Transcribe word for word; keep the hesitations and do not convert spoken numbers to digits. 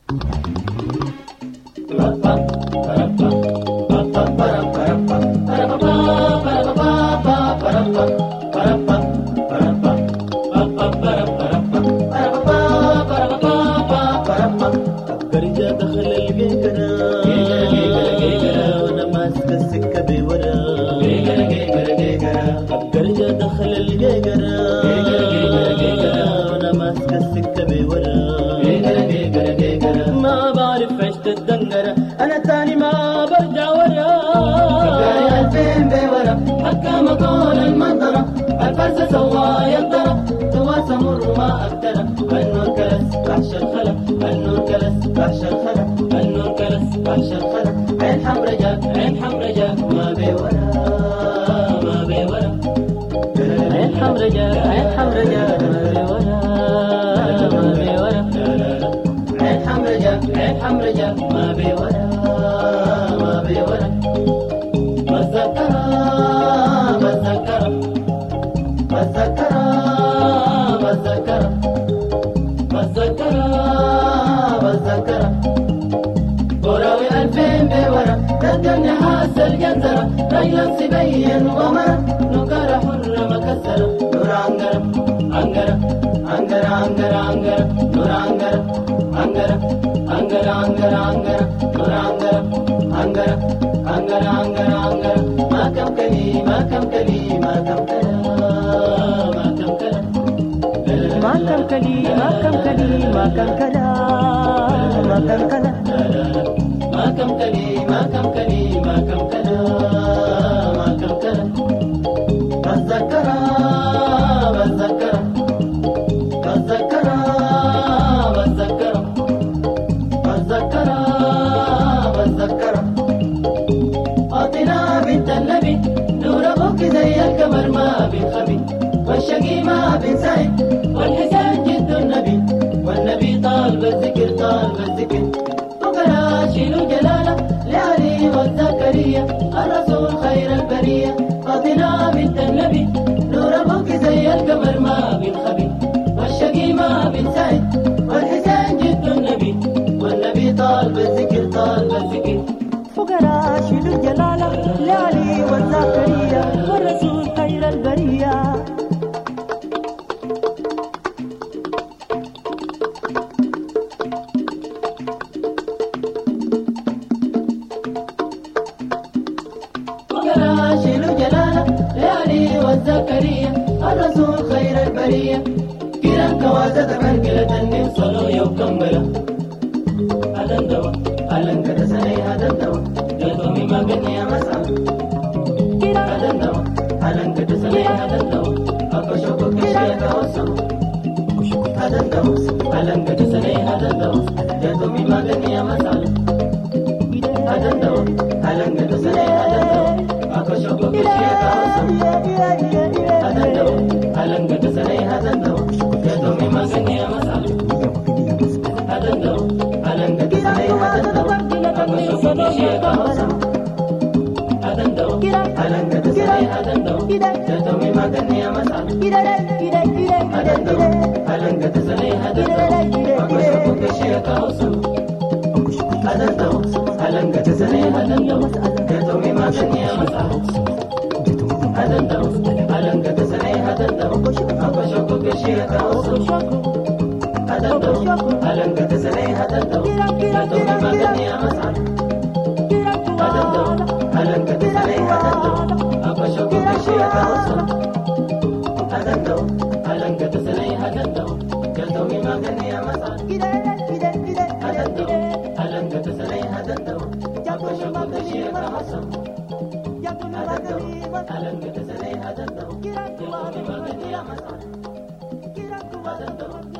برجع دخل الجيجرة وانا ماسك السكة بورا برجع دخل الجيجرة وانا ماسك السكة بورا ما بعرف عشت الدنجرة انا تاني ما برجع ورا جاي الفين بورا حكام طول المنظرة الفرس سوا يقدر تواس مر ما أقدر النور كلس وحش الخلا النور كلس وحش الخلا النور كلس وحش الخلا عين حمرا جاك عين حمرا جاك ما بورا ما بورا عين حمرا جاك عين حمرا جاك ما بورا ما بورا عين حمرا جاك عين حمرا جاك ما بورا ما بورا بتذكرها بتذكرها بتذكرها بتذكرها بتذكرها بتذكرها وراوي ألفين بورا تذكرني حاس الجنزرة رجلا سبين ومرة نكرة حرة مكسرة نور عنقرة عنقرة عنقرة عنقرة عنقرة نور عنقرة عنقرة عنقرة عنقرة عنقرة نور عنقرة عنقرة عنقرة عنقرة عنقرة ما كم كلي ما كم كلي ما كم كلا ما كم كلا ما كم كلي ما كم كلي ما كم كلا ما كم كلا ما كم كلي ما كم كلي ما كم كلا ما كم كلا بتذكرها بتذكرها بتذكرها بتذكرها بتذكرها بتذكرها فاطمة بنت النبي نور أبوك زي القمر ما بينخبي والشقي ما بينسعد والحسين جد النبي والنبي طالب الذكر طالب الذكر فقرا شيلوا جلاله لعلي والزكريا الرسول خير البريه فاطمة بنت النبي نور أبوك زي القمر ما بينخبي والشقي ما بينسعد والحسين جد النبي والنبي طالب الذكر طالب الذكر فقراء شيلوا الجلالة لعلي والزكريا والرسول خير البرية فقراء شيلوا جلاله لعلي والزكريا الرسول خير البريه كيران كوازة بركلة النين صلوا يوكمبلا هذا الدواء ألن كتسني هذا الدواء جلتومي ما قني يا مسعى هذا الدواء ألن كتسني هذا الدواء أكو شوكو كشيك أوسم هذا الدواء ألن كتسني هذا الدواء جلتومي ما قني يا مسعى هذا الدواء ألن كتسني هذا الدواء أكو شوكو كشيك أوسم هذا الدواء ألن كتسني هذا الدواء جلتومي ما قني يا مسعى هذا الدواء ألن كتسني هذا الدواء أكو شوكو كشيك أوسم هذا الدواء ألن كتسني هذا الدواء جلتومي ما قني يا مسعى هذا الدواء ألن كتسني هذا الدواء أكو شوكو كشيك أوسم هذا الدواء ألن كتسني هذا الدواء جلتومي ما قني يا مسعى هذا الدواء ألن كتسني هذا الدواء أكو شوكو كشيك أوسم هذا الدواء ألن كتسني هذا الدواء جلتومي ما قني يا مسعى هذا الدواء ألن كتسني هذا الدواء أكو شوكو كشيك أوسم هذا الدواء ألن كتسني هذا الدواء جلتومي ما قني يا مسعى هذا الدواء ألن كتسني هذا الدواء أكو شوكو كشيك أوسم هذا الدواء ألن كتسني هذا الدواء جلتومي ما قني يا مسعى هذا الدواء